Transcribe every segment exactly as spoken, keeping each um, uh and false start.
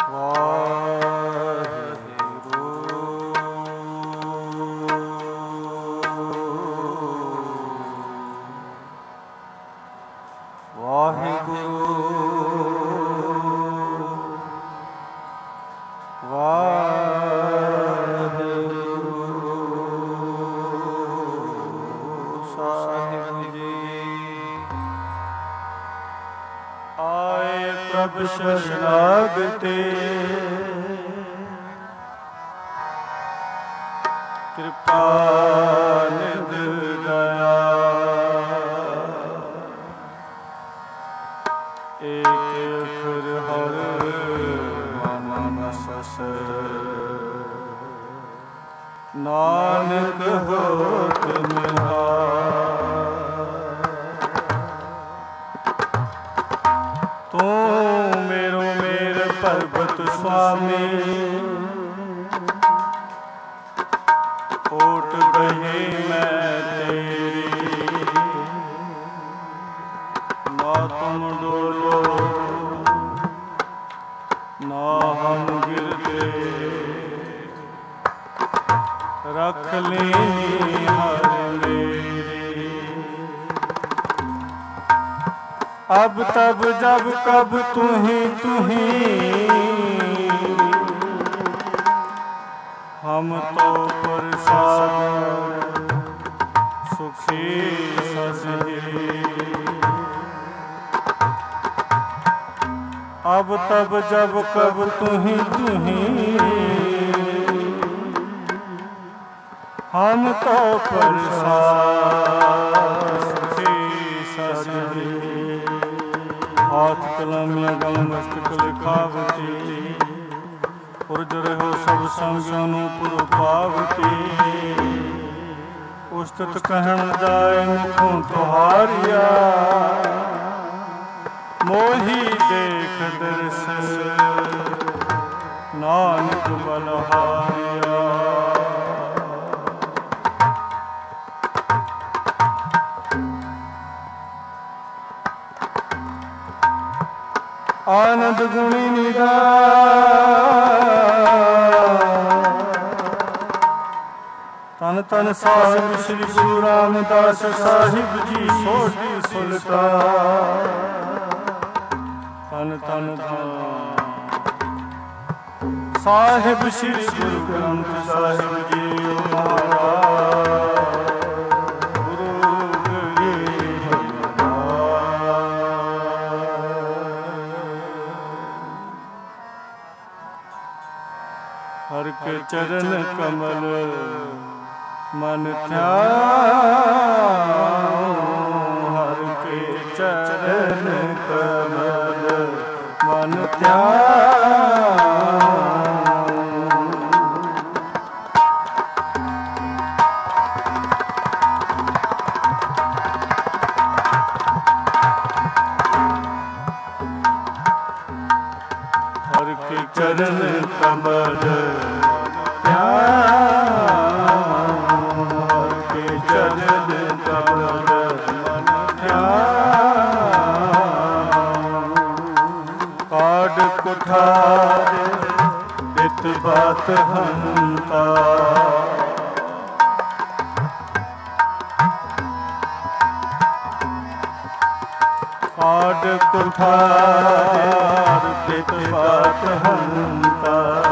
शरणागते कृपा निध दया एक फिर हर मन सस नानक होत तू मेरो मेर पर्वत स्वामी ओट गही मैं तेरी ना तुम डोलो ना हम गिरते रख ली हर मेरी अब तब जब कब तू ही तू ही हम तो प्रसाद सुखी ससही अब तब जब कब तू ही तू ही हम तो प्रसाद सुखी ससही हाथ कलम गल मस्तक लिखावती पुरज रहो सब संगनु पुर पावती उस्तत कहन जाए मुखों तुहारिया मोही देख दर्श नानक बलहारिया आनंद गुणी निधान तन तन साहिब श्री गुरु रामदास साहिब जी सोढ़ी सुल्तान तन तन साहिब श्री गुरु ग्रंथ साहिब जी महाराज हर के चरण कमल मन ध्यान हर के चरण कमल मन ध्यान हर के चरण कमल इत बात हंता काट कुठार इत बात हंता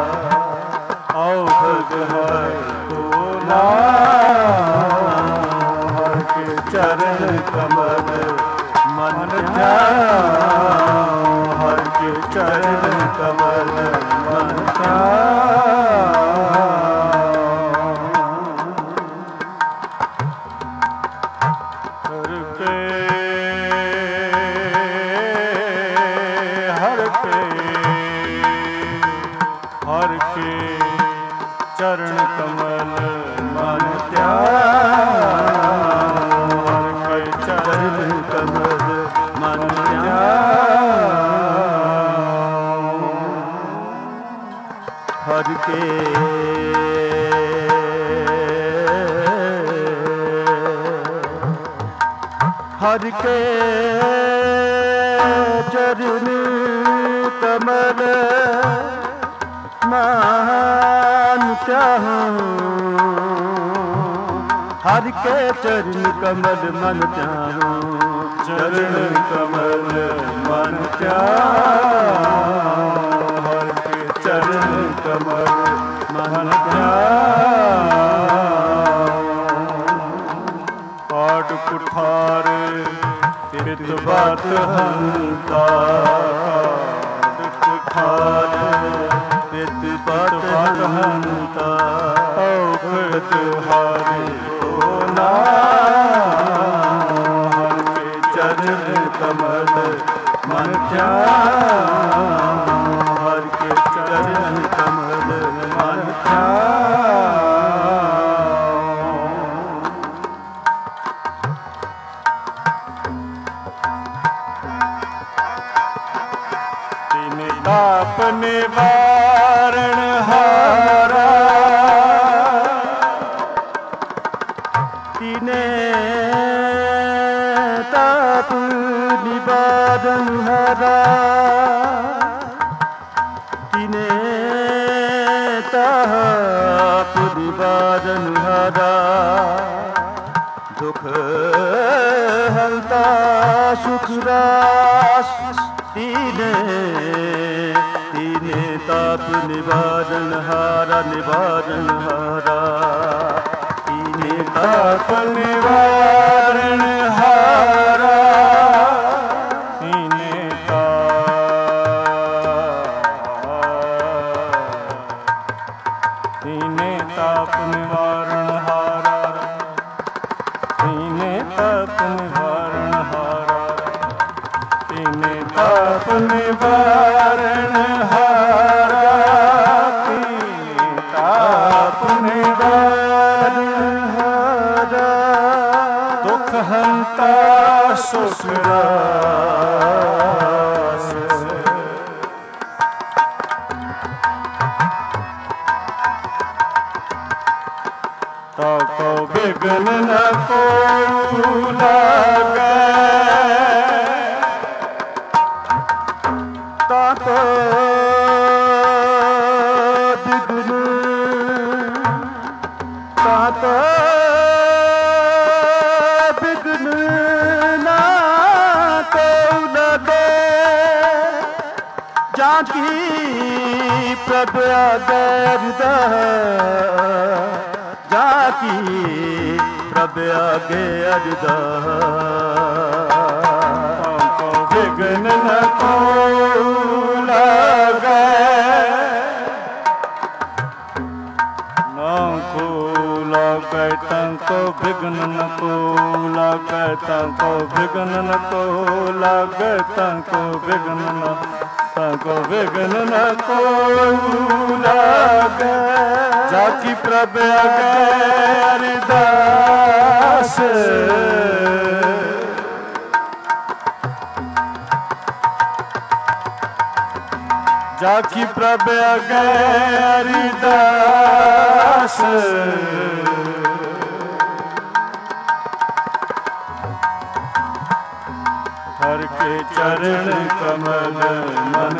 औघ है तो हर के चरण कमल मन ध्यान हर के चरण कमल मन हर के हर के हर के चरण कमल मन ध्यान हर के चरण कमल मन हर के हर के चरण कमल मान त्याहूं हर के चरण कमल मन त्याहूं चरण कमल मन त्याहूं हर के चरण कमल मन त्याहूं पाठ कुठारे हित बात हंता हित बात हंता औखत हारे हो नाम हर के चरण कमल मन त्याहूं हर के चरण कमल मन ताप निवारण हारा तीने ताप निवारण हारा तीने ताप निवारण हारा दुख हलता सुख रास तीने तीने ताप निवारण हारा निवारण हारा तीने ताप निवारण हारा तीने तीने ताप निवारण हारा तीने ताप निवारण हारा तीने ताप निवारण हारा तीने ताप निवारण हारा दुख हंता सुख रास ताको विघ्न न को लागे ताको विघ्न ताको विघ्न ना को लगे जाकी प्रभु आगे जाकी प्रभु आगे अरदास विघ्न न को लागे नाको लागे तंको विघ्न न को लागे तंको विघ्न न को लागे तंको विघ्न न तंको विघ्न न को लागे जाकी प्रभु आगे अरदास जाकी प्रभु आगे अरदास हर के चरण कमल मन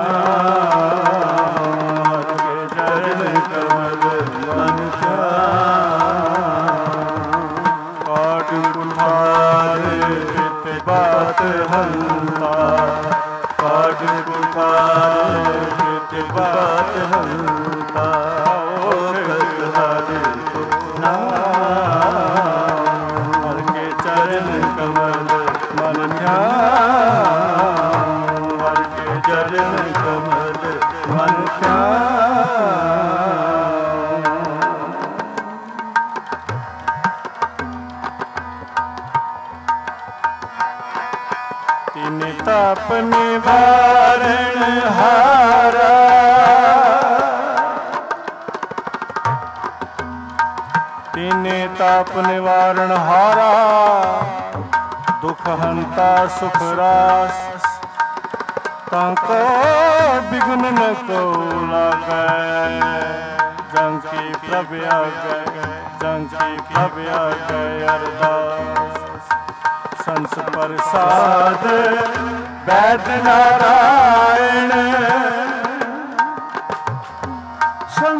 ध्यान हर के चरण कमल मन ध्यान पाठ कुठारे हित बात हंता पाठ कुठारे हित बात हंता औखत हारे हो नाम हर के चरण कमल मन ध्यान हर के चरण कमल मन ध्यान तीने ताप निवारण हारा तीने ताप निवारण हारा दुख हंता सुख रास ताको विघ्न न को लागे जंकी प्रभु आगे जंकी प्रभु आगे अरदास संस प्रसाद वैद्य नारायण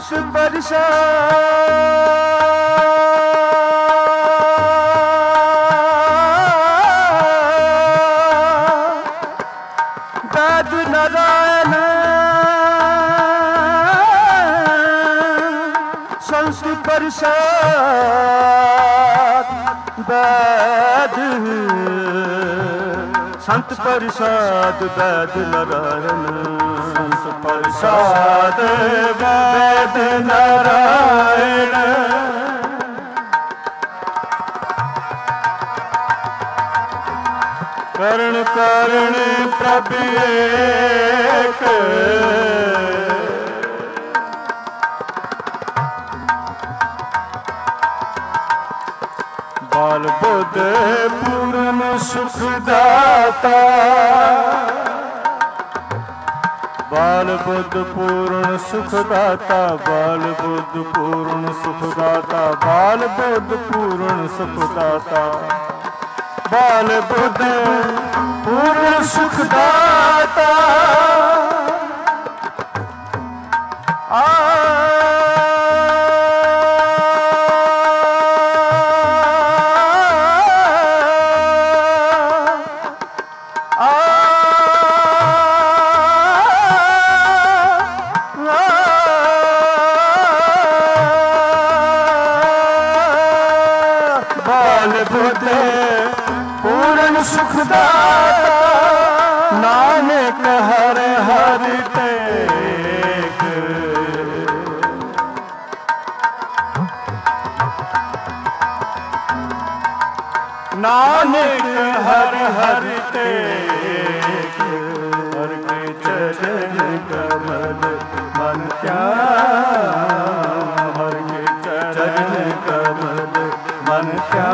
संत परिषद वेद नारायण संत परिषद वेद संत परिषद वेद नारायण संत परिषद वेद नारायण करण करण प्रभ एक बाल बुद्ध पूर्ण सुखदाता बाल बुद्ध पूर्ण सुखदाता बाल बुद्ध पूर्ण सुखदाता बाल बुद्ध पूर्ण सुखदाता बाल बुद्ध पूर्ण सुखदाता आ नानक हर हर टेक नानक हर हर टेक हर के चरण कमल मन क्या हर के चरण कमल मन क्या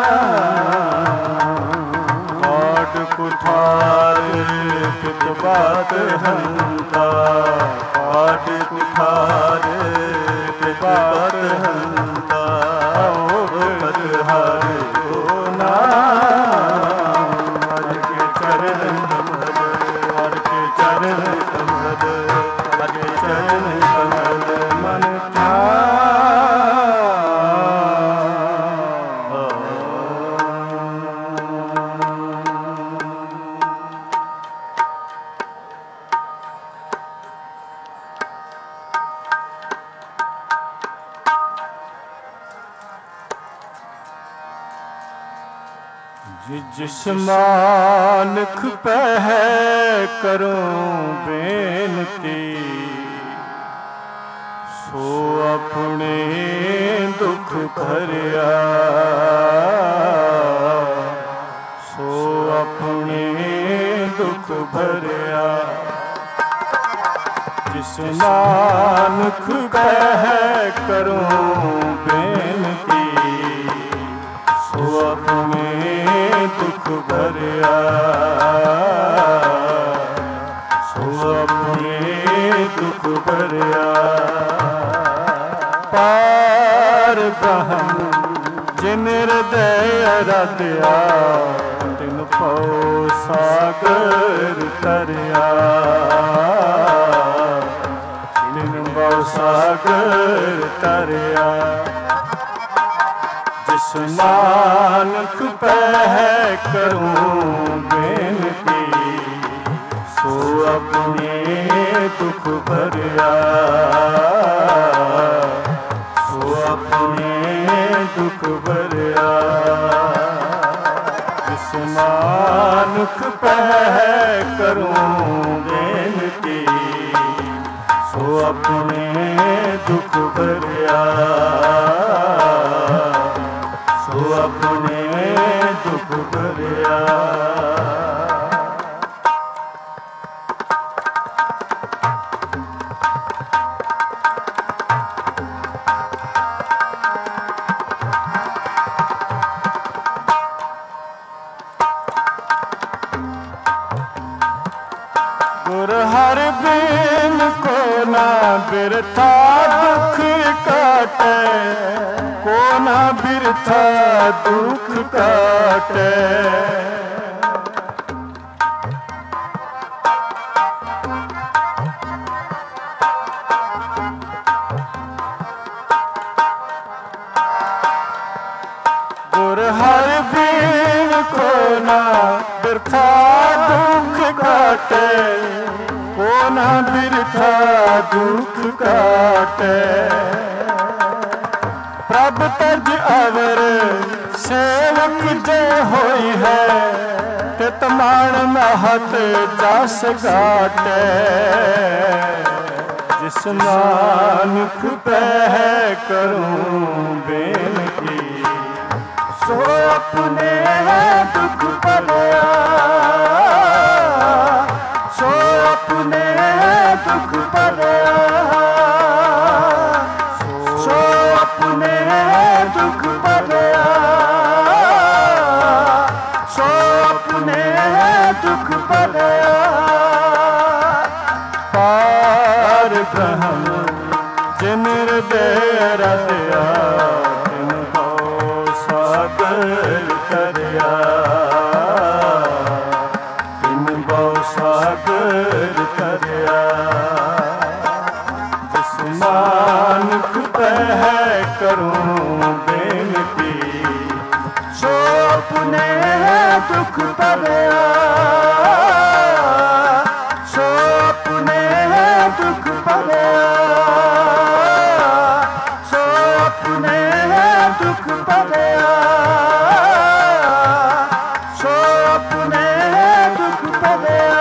कुठार पित बात हंता पाठ कुठार पित बात हंता पद हर को नाम हर के चरण कमल हर के चरण कमल हर के चरण कमल मन जिस मानख पह करूं बेनती सो अपने दुख भरिया सो अपने दुख भरिया जिस नानक कह करूं बेनती सो अपने दुख भरिया सो अपने दुख भरिया पार ब्रह्म जिन हृदय आराध्या तिन पौ सागर तरिया तिन पौ सागर तरिया जिस नानक पह करूं बेनती सो अपने दुख भरिया सो अपने दुख भरिया जिस नानक पह करूं बेनती सो अपने दुख भरिया सो अपने दुख भरिया गुर हर बिन को ना बिरथा दुख काटे को ना बिरथा दुख काटे ਨਾ ਬਿਰਥਾ ਦੁੱਖ ਕਾਟੇ, ਕੋ ਨਾ ਬਿਰਥਾ ਦੁੱਖ ਕਾਟੇ। ਪ੍ਰਭ ਤਜ ਅਵਰ ਸੇਵਕ ਜੇ ਹੋਈ ਹੈ, ਤਿਤ ਮਾਣ ਮਹਤ ਜਸ ਗਾਟੇ। ਜਿਸ ਨਾਨਕ ਪੈ ਕਰੂੰ ਬੇਨਤੀ, ਸੋ ਆਪਣੇ ਦੁੱਖ ਭਰਿਆ, ਸੋ ਆਪਣੇ ਦੁੱਖ ਭਰਿਆ, ਸੋ ਆਪਣੇ ਦੁੱਖ ਭਰਿਆ, ਸੋ ਆਪਣੇ ਦੁੱਖ ਭਰਿਆ। ਪਾਰ ਬ੍ਰਹਮ ਜਿਨ ਹਿਰਦੈ ਰਤਿਆ, ਤਿਨ ਭਉ ਸਾਗਰ ਤਰਿਆ, ਤਿਨ ਭਉ ਸਾਗਰ ਤਰਿਆ। ਜਿਸ ਨਾਨਕ ਪੈ ਕਰੂੰ ਬੇਨਤੀ, ਸੋ ਆਪਣੇ ਦੁੱਖ ਭਰਿਆ, ਸੋ ਆਪਣੇ ਦੁੱਖ ਭਰਿਆ, ਸੋ ਆਪਣੇ ਦੁੱਖ ਭਰਿਆ, ਸੋ ਆਪਣੇ ਦੁੱਖ ਭਰਿਆ।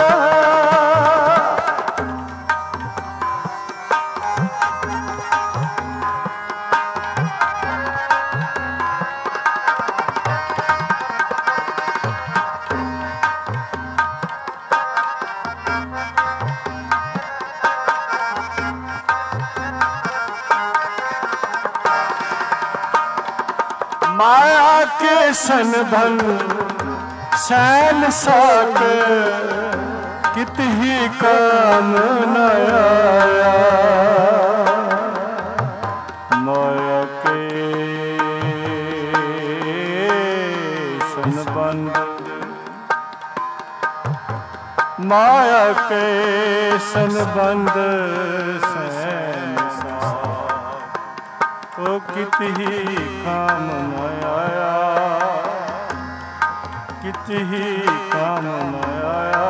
माया के सनबन सैन साक, कित ही काम न आया। माया के सनबन, माया के सनबंध सैन साक, ओ कित ही काम न आया, कित ही काम न आया।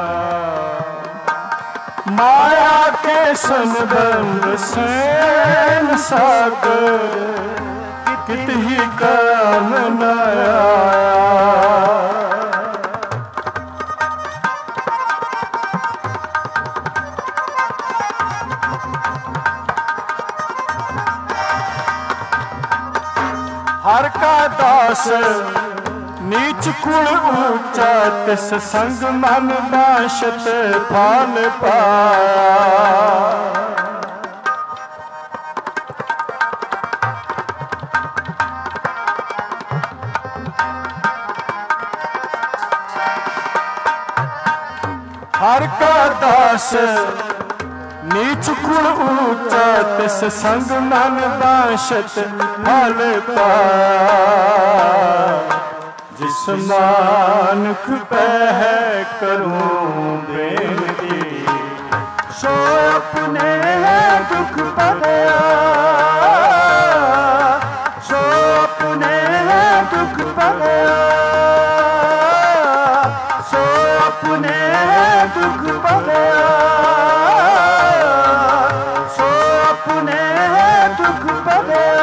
माया के सनबंध सैन साक, कित ही काम न आया। हर का दास नीच कुल ऊंचा, तिस संग मन बाशत फाल पाया। हर का दास नीच कुल ऊंचा, तिस संग मन बाशत फल पाया। जिस नानक पै करूं बेनती, सो अपने दुख भरिया, सो अपने दुख भरिया, सो अपने दुख भरिया, सो अपने दुख भरिया।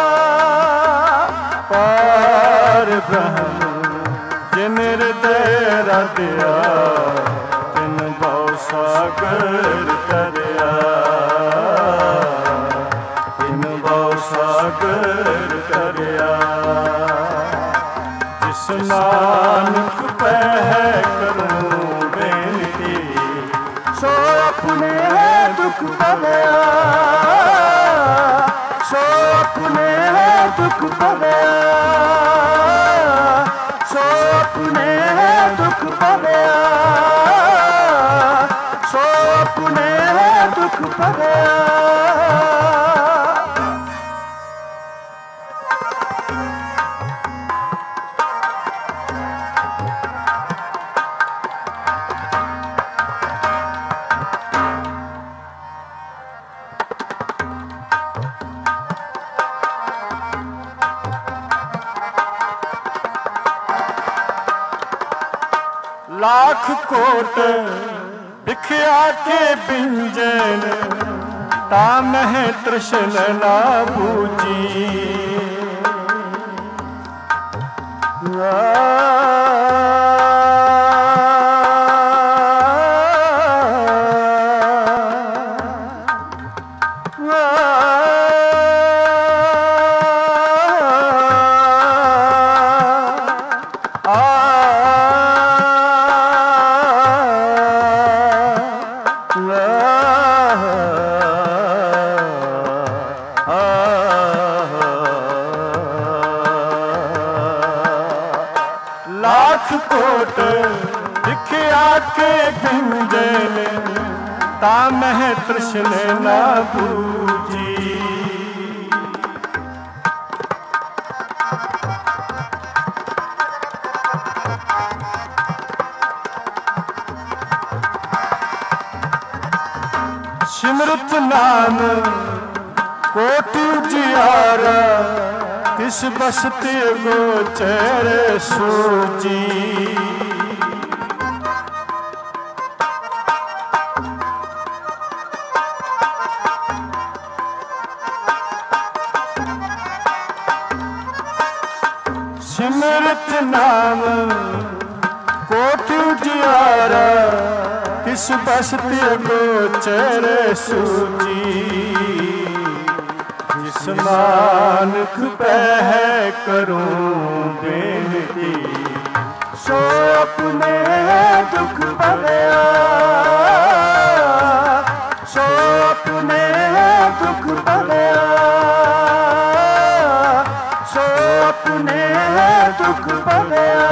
पार ब्रह्म जिन हृदय रतिया, तिन भव सागर तरिया, तिन भव सागर तरिया। जिस नानक पै करूं बेनती, सो अपने दुख भरिया, सो अपने दुख भरिया, सो अपने दुख भरिया, सो अपने दुख भरिया। कोट बिखिया के बिंजन ता मह तृष्ण ना बूझी। लाख कोट दिखिया के बिंजन ता मह तृष्ण ना बूझी। सिमरत नाम कोटि उजियारा किस बसते गोचर सूजी। सिमरत नाम कोटि उजियारा किस बसते गोचर सूजी। जिस नानक पह करूं बेनती सो अपने दुख भरिया, सो अपने दुख भरिया, सो अपने दुख भरिया,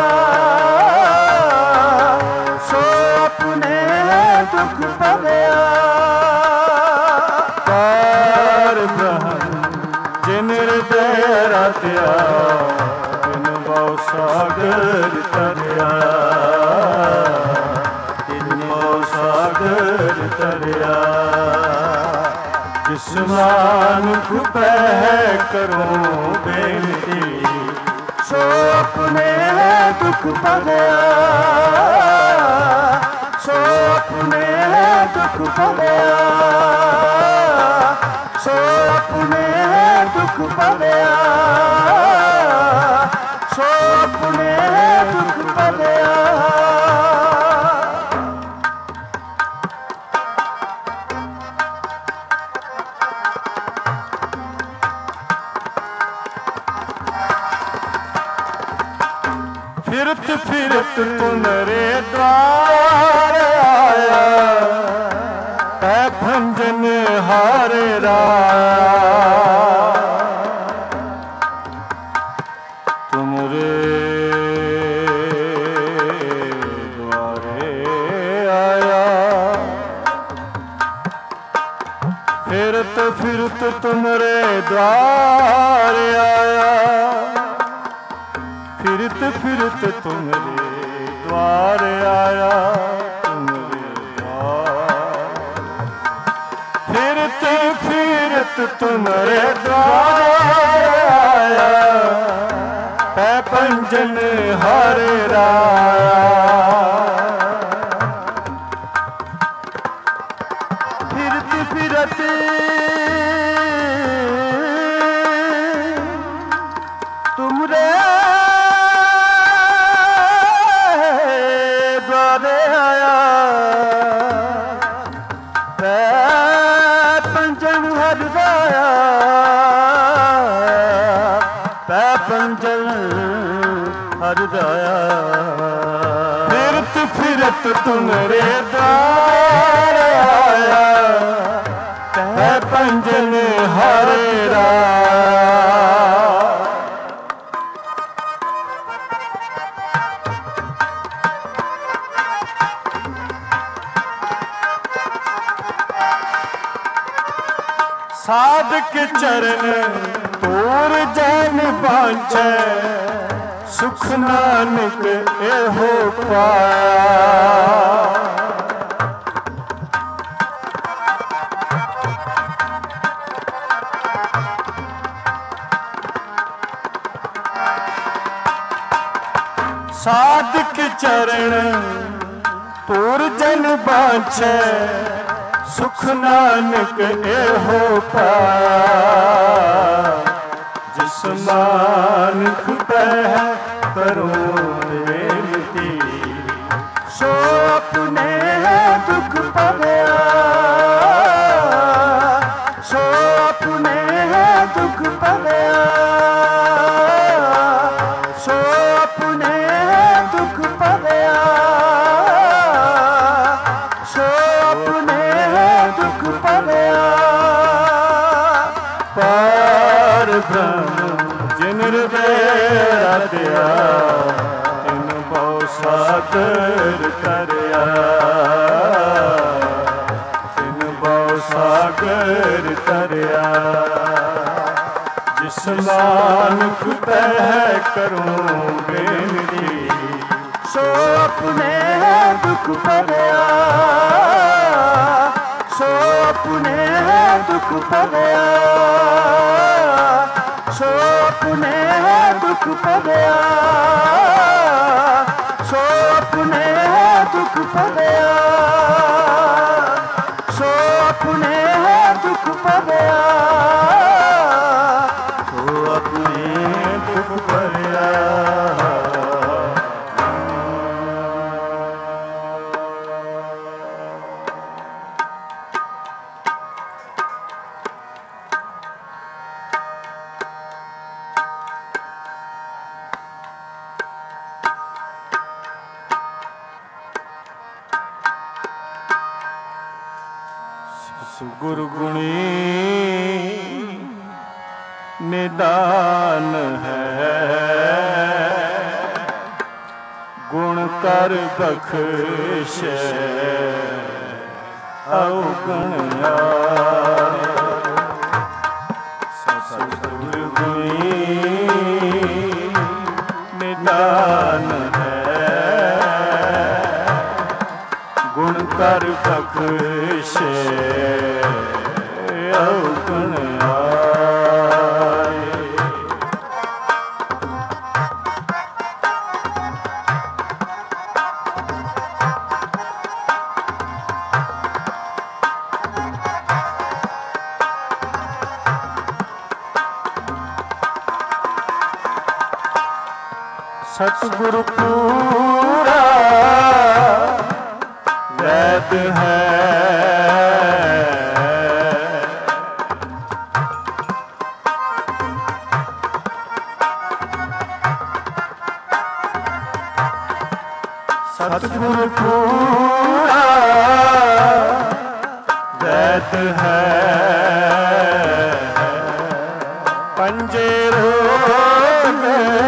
सो अपने दुख भरिया। पार ब्रह्म जिन हृदय रतिया तिन बहु सागर तरिया, तिन बहु सागर तरिया। जिस नानक पह करूं बेनती सो अपने दुख भरिया, सो अपने दुख भरिया, सो अपने दुख भरिया, सो अपने दुख भरिया। फिरत फिरत तुम्हारे द्वार आया तै भंजन हारे राया। तुमरे द्वारे आया फिरत फिरत तुमरे द्वार आया, फिरत फिरत तुमरे द्वार आया, तुमरे द्वार। फिरत फिरत तुमरे द्वार आया पै पंजन हरे राया। फिरत फिरत तुमरे फिरत फिरत तुमरे द्वार आया तै पंजन हरे राया। साधक चरण तोर जन बांछै सुख नानक एहो पाया। साधक चरण ਤੁਰ ਜਨ ਬਾਛੈ ਸੁਖ ਨਾਨਕ ਇਹੋ ਪਾਇਆ, ਜਿਸ ਮਾਨੁਖ ਪਹਿ ਕਰੋ ਬੇਨਤੀ, ਸੋ ਆਪਣੇ ਦੁਖ ਪਵਿਆ, ਸੋ ਆਪਣੇ ਦੁਖ ਪਵਿਆ, ਸੋ ਆਪਣੇ ਦੁਖ ਪਵਿਆ, ਸੋ ਆਪਣੇ ਦੁਖ ਪਵਿਆ। ਪਾਰ ਬ੍ਰਹਮ ਜਿਨ ਹਿਰਦੈ ਰਤਿਆ, ਤਿਨ ਭਉ ਸਾਗਰ ਤਰਿਆ, ਤਿਨ ਭਉ ਸਾਗਰ ਤਰਿਆ। ਜਿਸ ਮਾਨੁਖ ਪਹਿ ਕਰੂੰ ਬੇਨਤੀ, ਸੋ ਆਪਣੇ ਦੁਖ ਪਵਿਆ, ਸੋ ਆਪਣੇ ਦੁਖ ਪਵਿਆ, ਸੋ ਆਪਣੇ ਦੁਖ ਪਵਿਆ, ਸੋ ਆਪਣੇ ਦੁਖ ਪਵਿਆ, ਸੋ ਆਪਣੇ ਦੁਖ ਪਵਿਆ, ਸੋ ਆਪਣੇ ਦੁਖ ਪਵਿਆ। ਗੁਰ ਗੁਣੀ ਨਿਦਾਨ ਹੈ, ਗੁਣ ਕਰ ਬਖਸ਼ੈ ਔਗਣ ਆਏ। ਸਤਿਗੁਰ ਗੁਣੀ ਨਿਦਾਨ ਹੈ, ਗੁਣ ਕਰ ਬਖਸ਼ੈ ਔਗਣ ਆਏ। ਸਤਿਗੁਰ ਪੂਰਾ ਵੈਦ ਹੈ, ਸਤਿਗੁਰ ਪੂਰਾ ਵੈਦ ਹੈ। ਪੰਜੇ ਰੋਗ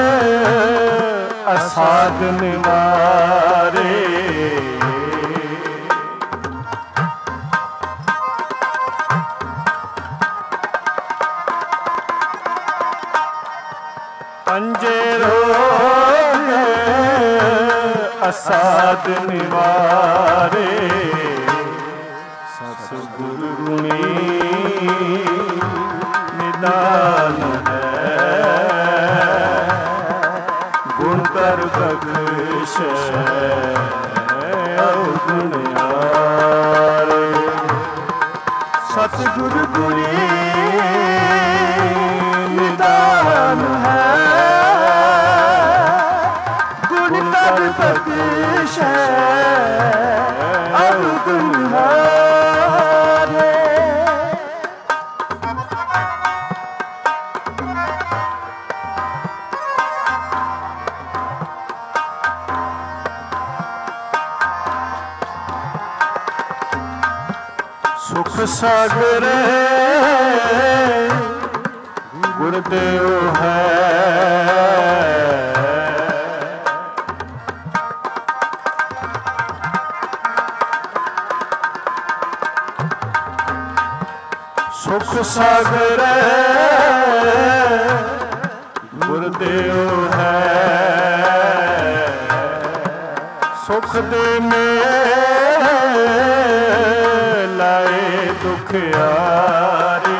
ਅਸਾਧ ਨਿਵਾਰੇ, ਪੰਜੇ ਰੋਗ ਅਸਾਧ ਨਿਵਾਰੇ। ਸਤਿਗੁਰ ਗੁਣੀ ਨਿਦਾਨ ਹੈ, ਗੁਣ ਕਰ ਬਖਸ਼ੈ ਔਗਣ ਆਏ। ਸਤਿਗੁਰ ਗੁਣੀ ਨਿਦਾਨ ਹੈ, ਗੁਣ ਕਰ ਬਖਸ਼ੈ ਔਗਣ ਆਏ। ਸੁਖ ਸਾਗਰ ਗੁਰਦੇਵ ਹੈ, ਸੁਖ ਸਾਗਰ ਗੁਰਦੇਵ ਹੈ। ਸੁਖ ਦੇ ਮੇਰੇ ਲਾਏ ਦੁਖਿਆਰੇ,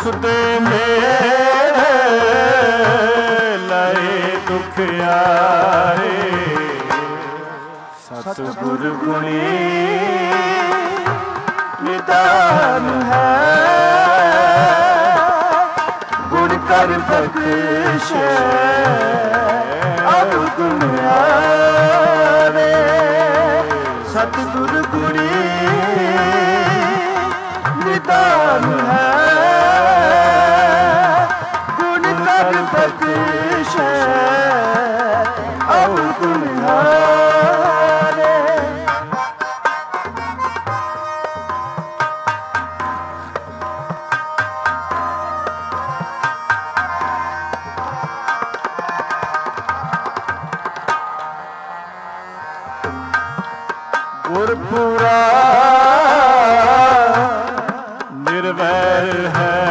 ਦੇ ਮੇਰੇ ਲਏ ਦੁਖਿਆਰੇ ਸਤਿਗੁਰ ਗੁਣੀ ਨਿਦਾਨ ਹੈ ਗੁਣ ਕਰ ਬਖਸ਼ੇ ਅਬ ਗੁਣਿਆਰੇ ਸਤਿਗੁਰ ਗੁਣੀ ਨਿਦਾਨ ਹੈ ਗੁਣ ਕਰ ਬਖਸ਼ੇ ਅਬ ਗੁਣਿਆਰੇ ਗੁਰਪੁਰਾ ਨਿਰਵੈਰ ਹੈ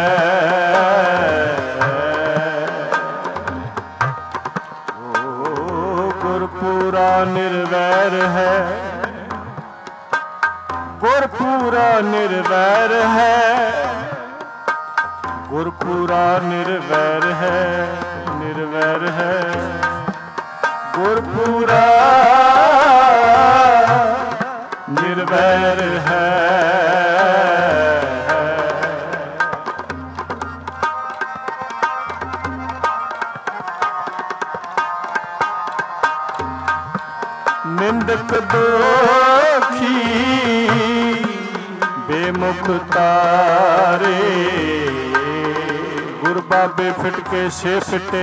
ਓ ਗੁਰਪੁਰਾ ਨਿਰਵੈਰ ਹੈ ਗੁਰਪੁਰਾ ਨਿਰਵੈਰ ਹੈ ਗੁਰਪੁਰਾ ਨਿਰਵੈਰ ਹੈ ਨਿਰਵੈਰ ਹੈ ਗੁਰਪੁਰਾ ਨਿਰਵੈਰ ਹੈ ਨਿੰਦਕ ਦੋਖੀ ਬੇਮੁਖ ਤਾਰੇ ਗੁਰ ਬਾਬੇ ਫਿਟ ਕੇ ਛੇ ਫਿੱਟੇ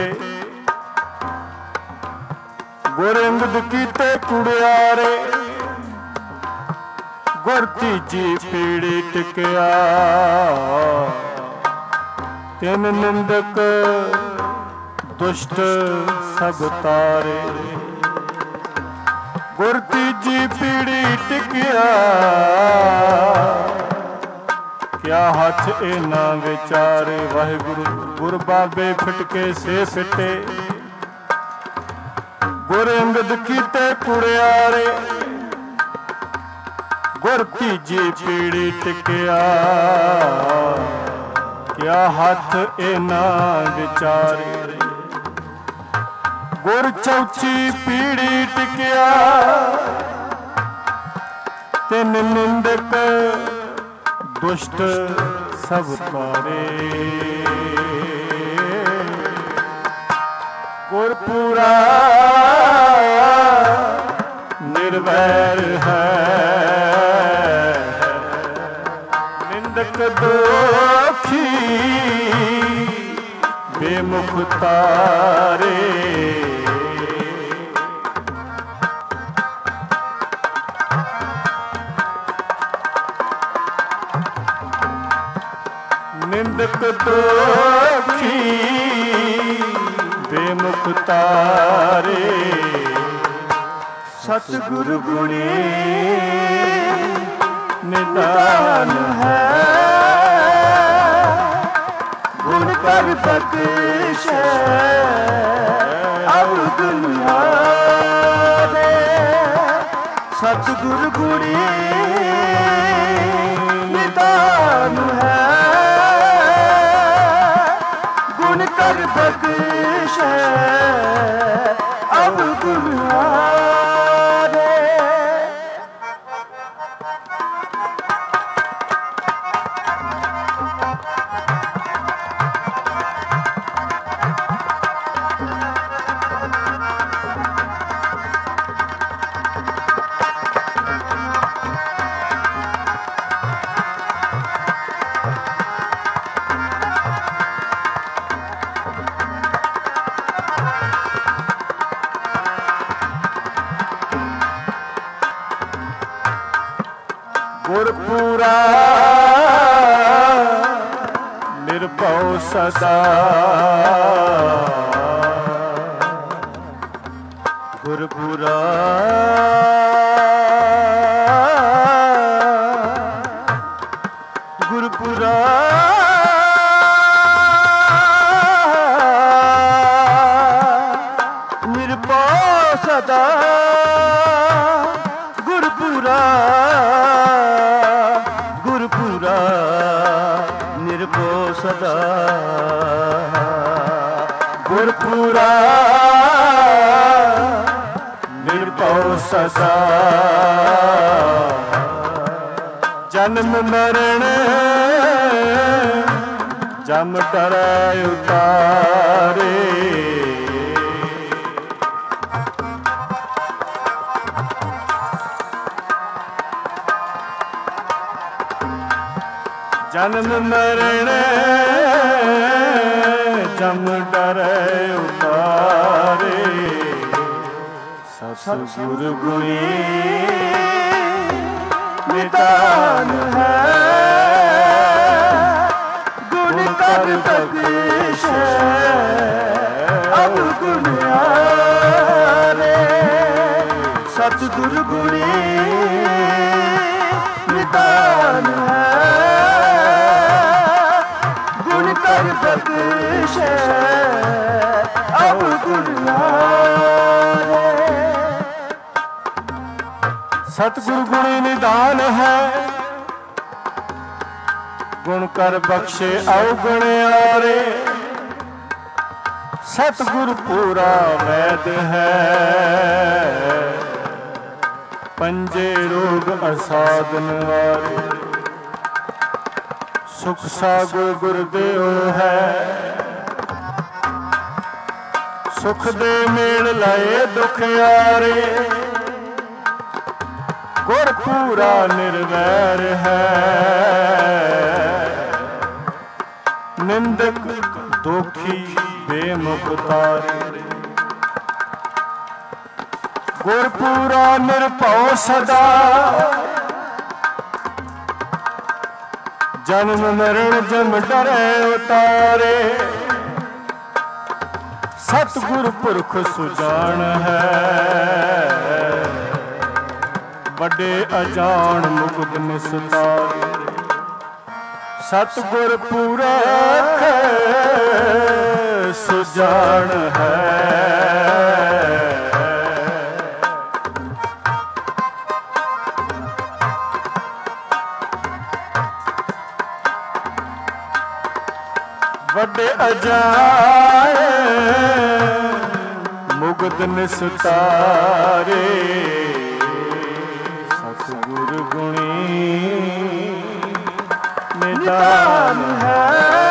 ਗੁਰ ਅੰਗਦ ਕੀਤੇ ਕੁੜਿਆਰੇ ਗੁਰ ਤੀਜੀ ਪੀੜੀ ਟਿਕਿਆ ਤਿੰਨ ਨਿੰਦਕ ਦੁਸ਼ਟ ਸਭ ਤਾਰੇ ਗੁਰ ਤੀਜੀ ਪੀੜੀ ਟਿਕਿਆ ਕਿਆ ਹੱਥ ਇਹਨਾਂ ਵਿਚਾਰੇ ਵਾਹਿਗੁਰੂ ਗੁਰ ਬਾਬੇ ਫਿਟ ਕੇ ਸੇ ਫਿੱਟੇ ਗੁਰ ਅੰਗਦ ਕੀਤੇ ਕੁੜਿਆਰੇ ਗੁਰ ਤੀਜੀ ਪੀੜੀ ਟਿਕਿਆ ਕਿਆ ਹੱਥ ਇਹਨਾਂ ਵਿਚਾਰੇ ਗੁਰ ਚੌਥੀ ਪੀੜੀ ਟਿਕਿਆ ਤਿੰਨ ਨਿੰਦਕ ਦੁਸ਼ਟ ਸਭ ਤਾਰੇ ਗੁਰਪੁਰਾ ਨਿਰਵੈਰ ਹੈ ਨਿੰਦਕ ਦੋਖੀ ਬੇਮੁਖ ਤਾਰੇ ਨਿੰਦਕ ਦੋਖੀ ਬੇਮੁਖ ਤਾਰੇ ਸਤਿਗੁਰ ਗੁਣੀ ਨਿਦਾਨ ਹੈ ਗੁਣ ਕਰ ਬਖਸ਼ੇ ਅਬ ਦੁਨਿਆਰੇ ਸਤਿਗੁਰ ਗੁਣੀ ਨਿਦਾਨ ਹੈ ਗੁਣ ਕਰ ਬਖਸ਼ੇ ਅਬ ਦੁਨਿਆਰੇ ਗੁਰਪੁਰਾ ਨਿਰਭਉ ਸਦਾ ਗੁਰਪੁਰਾ ਗੁਰਪੁਰਾ ਨਿਰਭਉ ਸਦਾ ਗੁਰਪੁਰਾ ਗੁਰਪੁਰਾ ਨਿਰਭਉ ਸਦਾ ਗੁਰਪੂਰਾ ਨਿਰਭਉ ਸਦਾ ਜਨਮ ਮਰਨ ਜਮ ਡਰੈ ਉਤਾਰੇ ਜਨਮ ਮਰਨ ਜਮ ਡਰੈ ਉਤਾਰੇ ਸਤਿਗੁਰ ਗੁਣੀ ਨਿਦਾਨ ਹੈ ਗੁਣ ਕਰ ਬਖਸ਼ੈ ਅਵਗੁਣ ਆਰੇ ਸਤਿਗੁਰ ਗੁਣੀ ਨਿਦਾਨ ਹੈ ਗੁਣ ਕਰ ਬਖਸ਼ੈ ਅਵਗੁਣ ਆਰੇ ਸਤਿਗੁਰ ਗੁਣੀ ਨਿਦਾਨ ਹੈ ਗੁਣ ਕਰ ਬਖਸ਼ੇ ਅਵਗੁਣ ਆਰੇ ਸਤਿਗੁਰ ਪੂਰਾ ਵੈਦ ਹੈ ਪੰਜੇ ਰੋਗ ਅਸਾਧਨ ਵਾਰੇ ਸੁਖ ਸਾਗਰ ਗੁਰਦੇਵ ਹੈ ਸੁਖ ਦੇ ਮੇਲ ਲਾਏ ਦੁਖ ਆਰੇ ਗੁਰ ਪੂਰਾ ਨਿਰਵੈਰ ਹੈ ਨਿੰਦਕ ਦੋਖੀ ਬੇਮੁਖਤਾਰੇ ਗੁਰ ਪੂਰਾ ਨਿਰਭਉ ਸਦਾ ਜਨਮ ਮਰਨ ਜਮ ਡਰੈ ਉਤਾਰੇ ਸਤਿਗੁਰ ਪੁਰਖ ਸੁਜਾਨ ਹੈ ਵੱਡੇ ਅਜਾਣ ਮੁਕਤ ਨਿਸਤਾਰੇ ਸਤਿਗੁਰ ਪੁਰਖ ਸੁਜਾਨ ਹੈ ਵੱਡੇ ਅਜਾਣ ਮੁਕਤ ਨਿਸਤਾਰੇ ਸਤਿਗੁਰ ਗੁਣੀ ਨਿਦਾਨ ਹੈ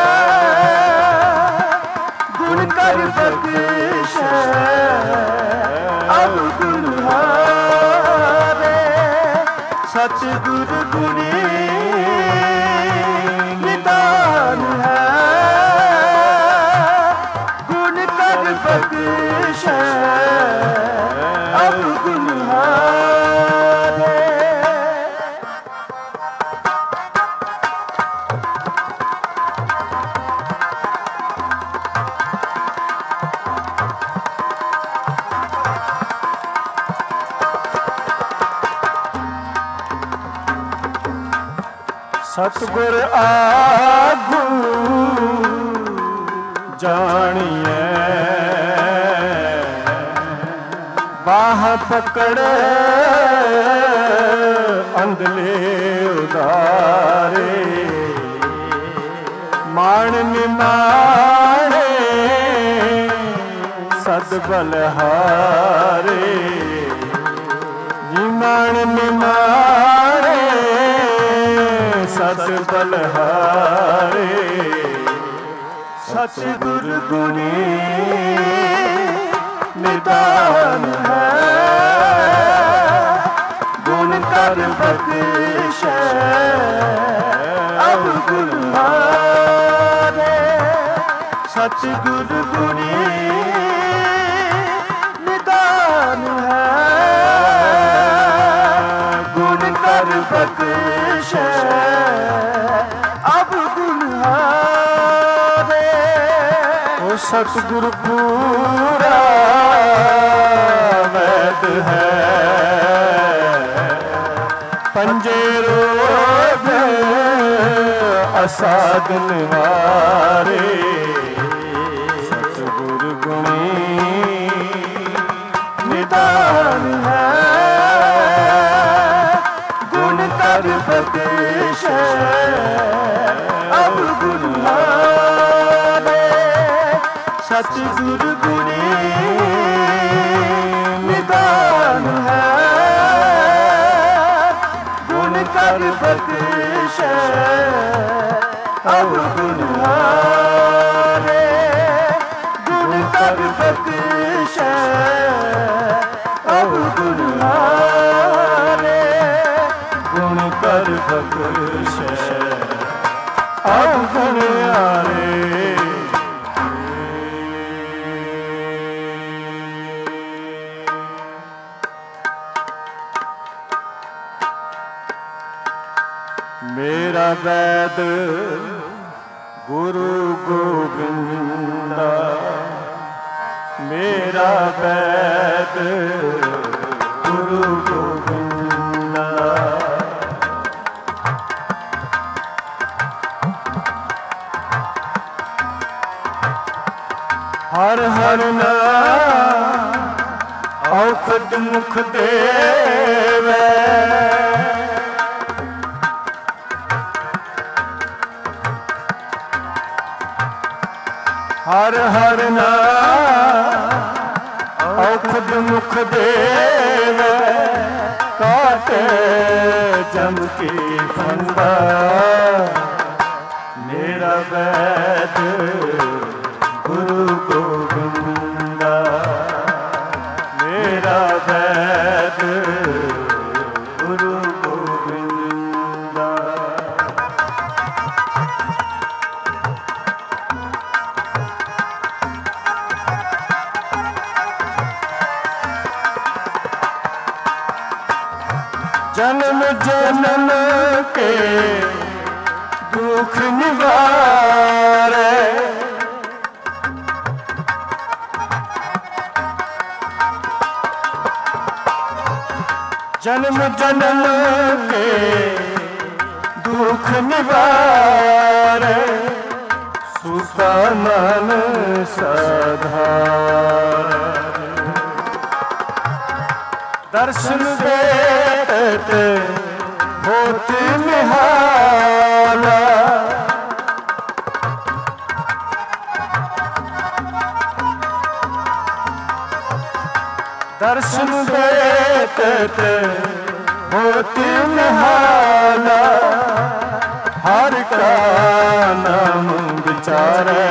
ਗੁਣ ਕਰ ਬਖਸ਼ੈ ਅਵਗੁਣ ਹਾਰੇ ਸਤਿਗੁਰ ਗੁਣੀ ਨਿਦਾਨ ਹੈ ਗੁਣ ਕਰ ਬਖਸ਼ੈ ਅਵਗੁਣ ਹਾਰੇ ਸਤਿਗੁਰ ਆਗੂ ਜਾਣੀਐ ਬਾਹ ਪਕੜੇ ਅੰਧਲੇ ਉਦਾਰੇ ਮਾਣ ਨਿਮਾਣੇ ਸਦ ਬਲਹਾਰੇ ਜੀ ਮਾਣ ਨਿਮਾਣੇ ਸਤ ਬਲਹਾਰੇ ਸਤਿਗੁਰ ਗੁਣੀ ਨਿਦਾਨ ਹੈ ਗੁਣ ਕਰ ਬਖਸ਼ੈ ਅਵਗੁਣ ਹਾਰੇ ਸਤਿਗੁਰ ਗੁਣੀ ਨਿਦਾਨ ਹੈ ਗੁਣ ਕਰ ਬਖਸ਼ੈ ਅਵਗੁਣ ਹਾਰੇ ਉਹ ਸਤਿਗੁਰ ਪੂਰਾ ਵੈਦ ਹੈ ਪੰਜੇ ਰੋਗ ਅਸਾਧਨ ਵਾਰੇ ਸਤਿਗੁਰ ਗੁਣੀ ਨਿਦਾਨ ਹੈ ਗੁਣ ਕਰ ਬਖਸ਼ੈ ਅਵਗੁਣ ਹਾਰੇ सतगुरु गुणी निदान है, गुण कर बख्शे अवगुण हारे, गुण कर बख्शे अवगुण हारे, गुण कर बख्शे अवगुण हारे। मेरा वैद गुरु गोविंदा, मेरा वैद गुरु गोविंदा, हर हर नाम औखद मुख देवे, हर हर नाम औखद मुख देवे, काटे जम की फंदा, मेरा वैद गुरु गोविंदा, मेरा वैद गुरु गोविंदा। जन्म जन्म के दुख निवारे, जन्म जन्म के दुख निवारे, सुता मन सधारे, दर्शन देते होत निहाला, दर्शन देते होत निहाला, हर का नाम विचारे,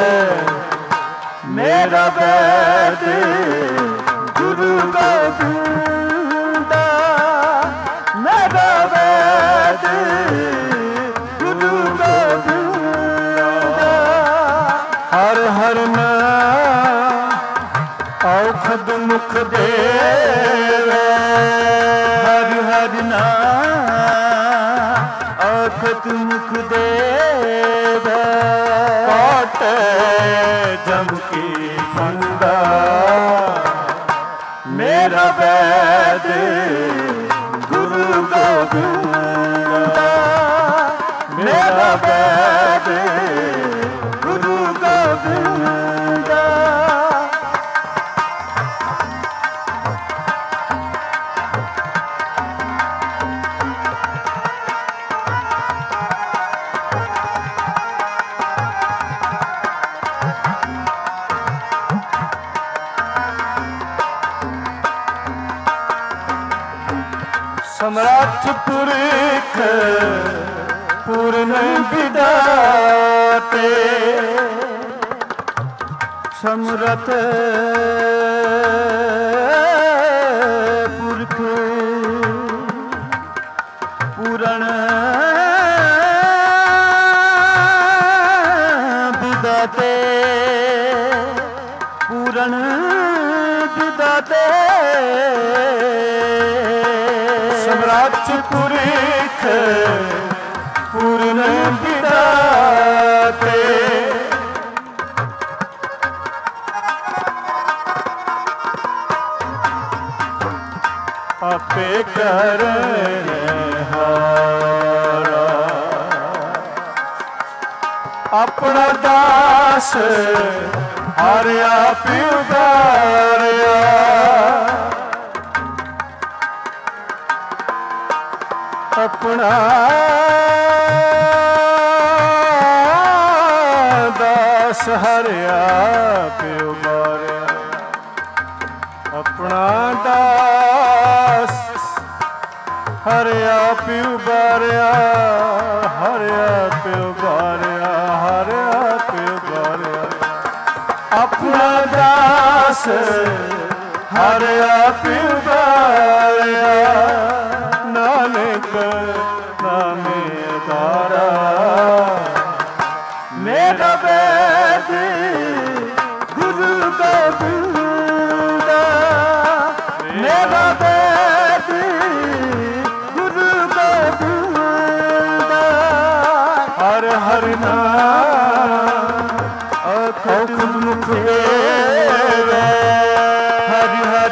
मेरा वैद गुरु गोविंदा, मेरा वैद गुरु गोविंदा, हर हर नाम औखद मुख देवे, हर हर नाम औखद मुख देवे, काटे जम की फंदा, मेरा वैद गुरु गोविंदा, मेरा वैद गुरु गोविंदा। समर्थ पुरख पूर्ण विदाते, समर्थ पुरख पूर्ण विदाते, पूर्ण विदाते, समराट पुरख पूर्ण विदाते, आपे करनहारा, अपना दास हर आप उदारिया, अपना दास हर आप ਹਰ ਆਪ ਉਬਾਰਿਆ, ਨਾਨਕ ਨਾਮੇ ਅਦਾਰਾ। ਮੇਰਾ ਵੈਦ ਗੁਰੂ ਗੋਬਿੰਦ, ਮੇਰਾ ਵੈਦ ਗੁਰੂ ਗੋਬਿੰਦ। ਹਰ ਹਰ ਨਾਮ ਅਖੰਡ ਮੁਖ ਦੇਵੇ, ਹਰ ਹਰ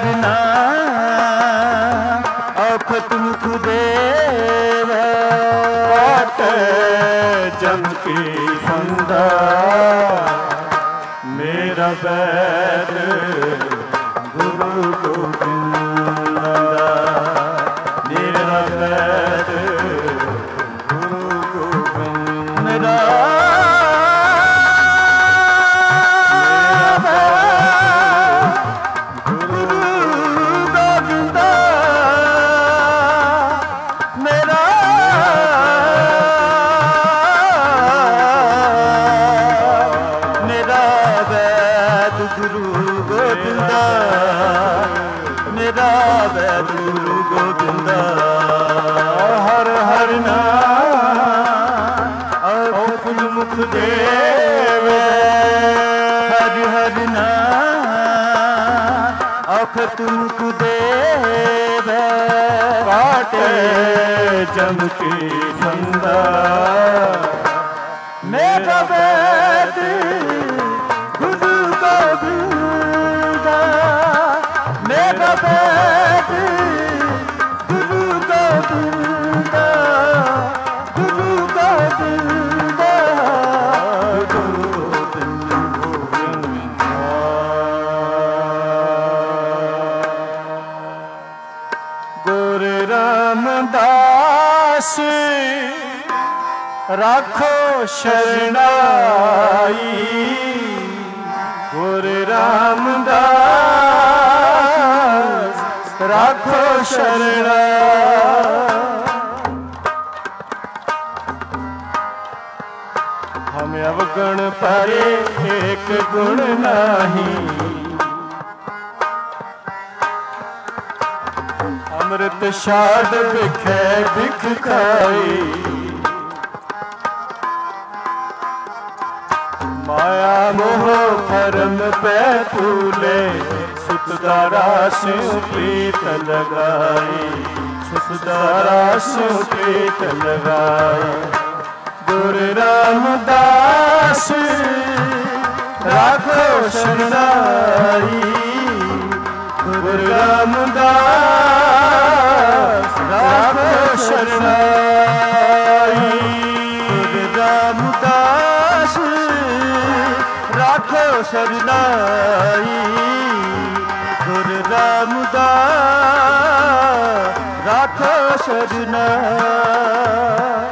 ਨਾਮ ਅਖੰਡ ਮੁਖ ਦੇਵੇ। ਕਾਟੇ ਜਮ ਕੀ ਫੰਦਾ, ਮੇਰਾ ਵੈਦ ਗੁਰੂ ਗੋਬਿੰਦ। ਮੇਰਾ ਵੈਦ ਗੁਰੂ ਗੋਬਿੰਦ। ਮੇਰਾ ਤੁਮਕ ਦੇਵੇ। ਕਾਟੇ ਜਮ ਕੀ ਫੰਦਾ, ਮੇਰਾ ਵੈਦ ਗੁਰੂ ਗੋਬਿੰਦ। ਮੇਰਾ ਵੈਦ ਗੁਰੂ ਗੋਬਿੰਦ, ਗੁਰੂ ਗੋਬਿੰਦ, ਗੁਰੂ ਰਾਮਦਾਸ ਰਾਖੋ ਸ਼ਰਣਾਈ। ਗੁਰੂ ਰਾਮਦਾਸ ਰਾਖੋ ਸ਼ਰਣਾਈ। ਹਮ ਅਵਗੁਣ ਪਰੇ ਏਕ ਗੁਣ ਨਾਹੀ, ਅੰਮ੍ਰਿਤ ਛਾੜ ਵਿਖੇ ਭਿਖ ਖਾਈ। ਮਾਇਆ ਮੋਹ ਭਰਮ ਪੈ ਭੂਲੇ, ਸੁਤ ਦਾ ਰਾਸ ਪ੍ਰੀਤ ਲਗਾਈ। ਸੁਤ ਦਾ ਰਾਸ ਪ੍ਰੀਤ ਲਗਾਈ। ਗੁਰੂ ਰਾਮਦਾਸ ਰਾਖੋ ਸ਼ਰਣਾਈ। ਗੁਰੂ ਰਾਮਦਾਸ ਰਾਖੋ ਸ਼ਰਣਾਈ। ਗੁਰੂ ਰਾਮਦਾਸ ਰਾਖੋ ਸ਼ਰਣਾਈ। ਗੁਰੂ ਰਾਮਦਾਸ ਰਾਖੋ ਸ਼ਰਣਾਈ।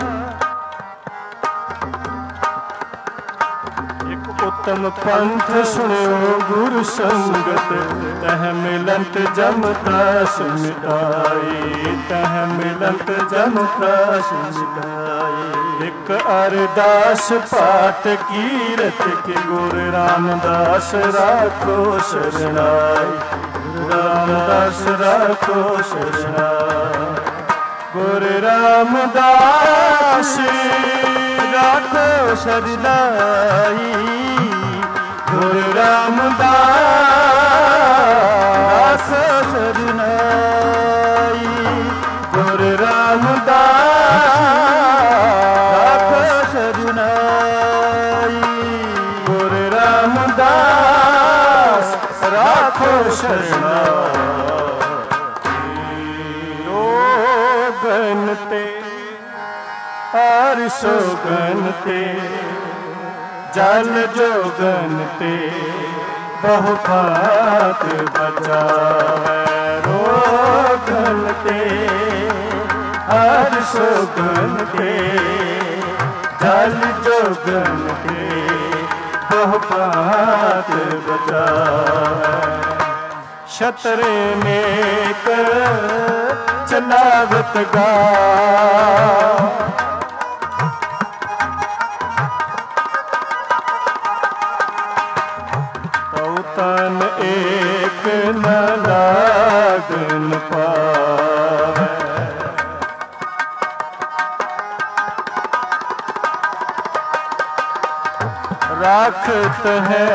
ਉਤਮ ਪੰਥ ਸੁਣਿਓ ਗੁਰ ਸੰਗਤ, ਤਹ ਮਿਲੰਤ ਜਮ ਤ੍ਰਾਸ ਮਿਟਾਈ। ਤਹ ਮਿਲੰਤ ਜਮ ਤ੍ਰਾਸ ਮਿਟਾਈ। ਇੱਕ ਅਰਦਾਸ ਪਾਠ ਕੀਰਤ ਕੀ, ਗੁਰੂ ਰਾਮਦਾਸ ਰਾਖੋ ਸ਼ਰਣਾਈ। ਗੁਰੂ ਰਾਮਦਾਸ ਰਾਖੋ ਸ਼ਰਣਾਈ। ਗੁਰੂ ਰਾਮਦਾਸ ਰਾਖੋ ਸ਼ਰਣਾਈ। ਗੁਰੂ ਰਾਮਦਾਸ ਸ਼ਰਣਾਈ। ਗੁਰੂ ਰਾਮਦਾਸ ਸ਼ਰਣਾਈ। ਗੁਰੂ ਰਾਮਦਾਸ ਰਾਖੋ ਸ਼ਰਣਾਈ। ਰੋਗਨ ਤੇ ਹਰ ਸੋਗਨ ਤੇ, ਜਲ ਜੋਗਨ ਤੇ ਬਹੁ ਭਾਤ ਬਚਾਵੇ। ਰੋਗਨ ਤੇ ਹਰ ਸੋਗਨ ਤੇ, ਜਲ ਜੋਗਨ ਤੇ ਬਹੁ ਭਾਤ ਬਚਾਵੇ। ਛਤਰੇ ਨੇਕ ਚਲਾਵਤ ਗਾ, ਤਨ ਏ न लागन पावै। राखत है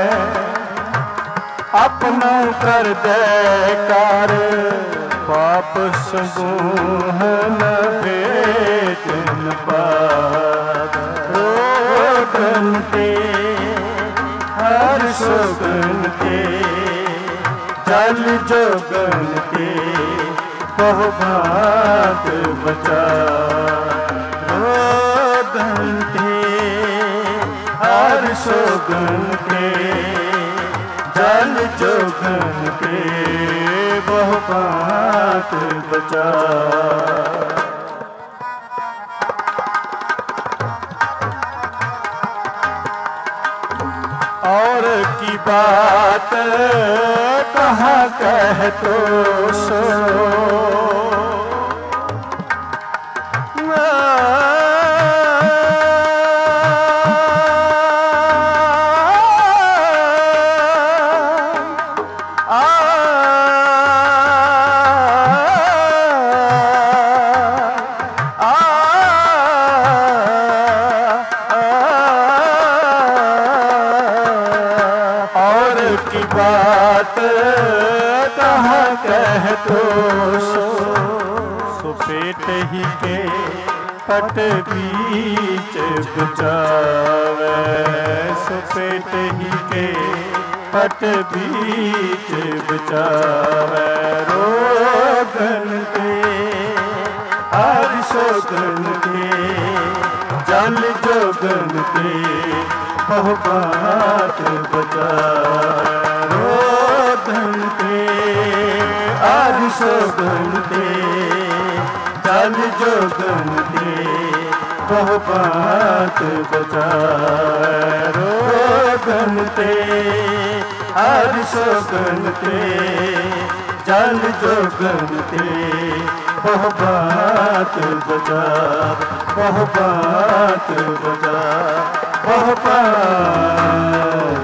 अपना कर दे कार, पाप समूह न भेटन पावै। रोगन ते हर सोगन ते जल जोगन ते बहु भांत बचा। रोगन ते हर सोगन ते जल जोगन ते बहु भांत बचा। और की बात कहाँ कह तो सो, बात कहाँ कह तो सो। सो पेट ही के पट बीच बचावे। सो पेट ही के पट बीच बचावे। रोगन के हर सोगन के जल जोगन के बहु भांत बचावे। रोगन ते आदि सोगन ते जल जोगन ते बहु भांत बचावे। रोगन ते आदि सोगन ते जल जोगन ते बहु भांत बचावे। बहु भांत बचावे। बहु भांत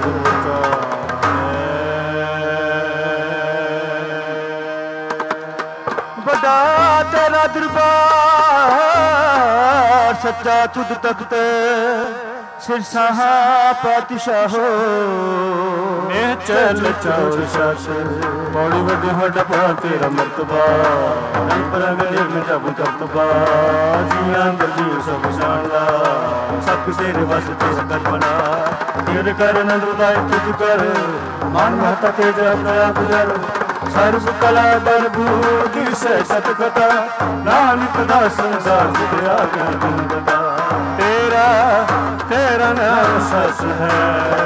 बड़ा तेरा दरबार सच्चा तुद तख्त सिरसाह पातशाहो। चल चौर शश बड़ी बड़ी हडपा तेरा मर्तबा। रंग परंग निर्म जब जतबा जिया बजी सब जानदा। सब तेरे बस तेरा कर बना तेरे कर नंद उदाय तुझ कर। मान महता तेज अपना गुजर सर्व कला बरबूद से सतगता। नानक दास संसार दिया ज्ञान बता। तेरा तेरा नाम सस है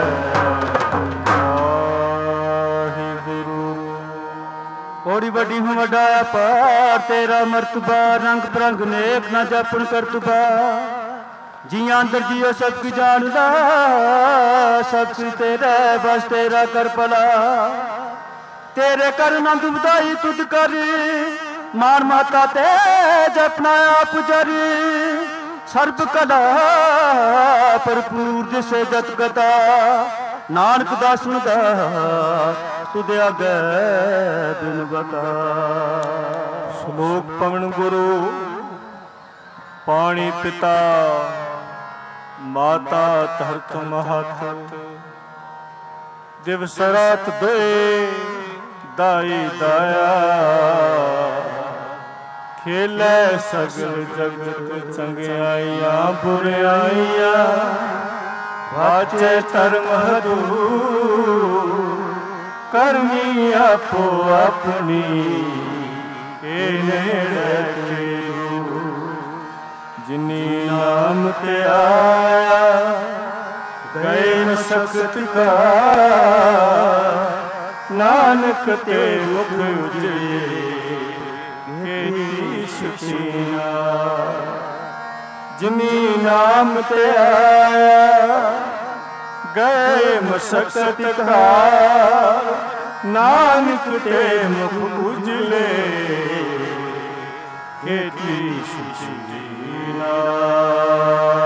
बड़ी बड़ी हूँ वड्डा पार तेरा मर्तबा। रंग परंग नेक ना जापन करतबा। जिया अंदर जियो सब की जानदा। सब कुछ तेरा बस तेरा कर भला। तेरे कर नंद बधाई तुद कर। मान माता तेज अपना आप जरी। सर्ब कला भरपूर जिसे जत गता। नानक दा सुनदा तुदे अगे बिन बता। श्लोक पवन गुरु पानी पिता माता धरत महत। दिवस रात दोए दाई दाया। खेलै सगल जगत चंगियाइया बुराइया। वाचे धर्म हदूर करनी आपो अपनी के नेड़े के दूर। जिनी नाम ते आया गए न सकत का। नानक ते मुख उजले सुखीना। जिनी नाम ते आया गए मशक्कत का। नानक ते मुख उजले खेती सुखीना।